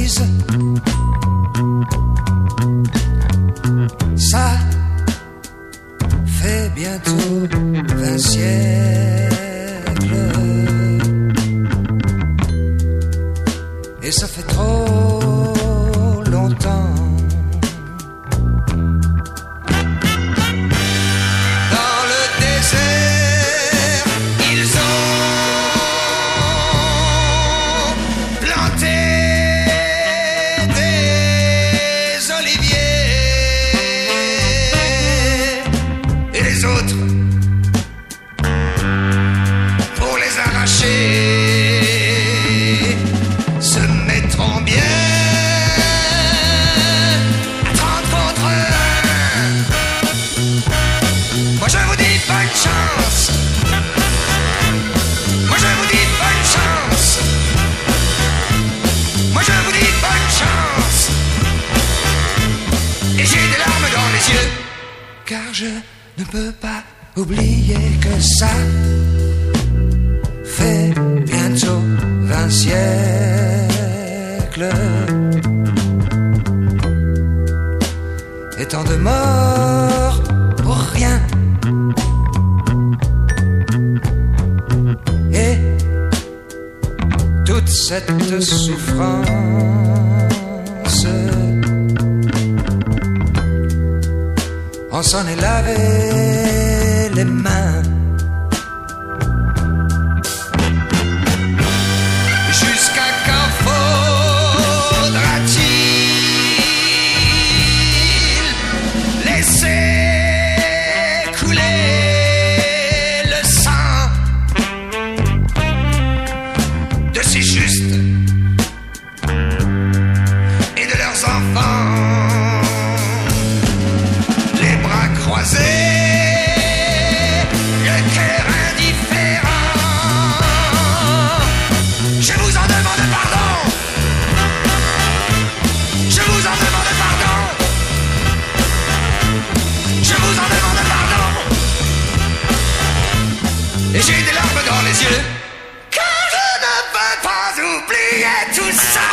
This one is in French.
brise. Ça fait bientôt 20 siècles. Et ça fait trop longtemps. Dans le désert, ils ont planté des oliviers. Et les autres, pour les arracher, se mettront bien à 30 contre 1. Moi je vous dis bonne chance. Moi je vous dis bonne chance. Moi je vous dis bonne chance. Et j'ai des larmes dans les yeux, car je ne peux pas oublier que ça fait bientôt 20 siècles. Et tant de morts pour rien. Et toute cette souffrance, on s'en est lavé les mains. Jusqu'à quand faudra-t-il laisser couler le sang de ces justes et de leurs enfants? Les bras croisés, le cœur indifférent. Je vous en demande pardon. Je vous en demande pardon. Je vous en demande pardon. Et j'ai des larmes dans les yeux, car je ne peux pas oublier tout ça.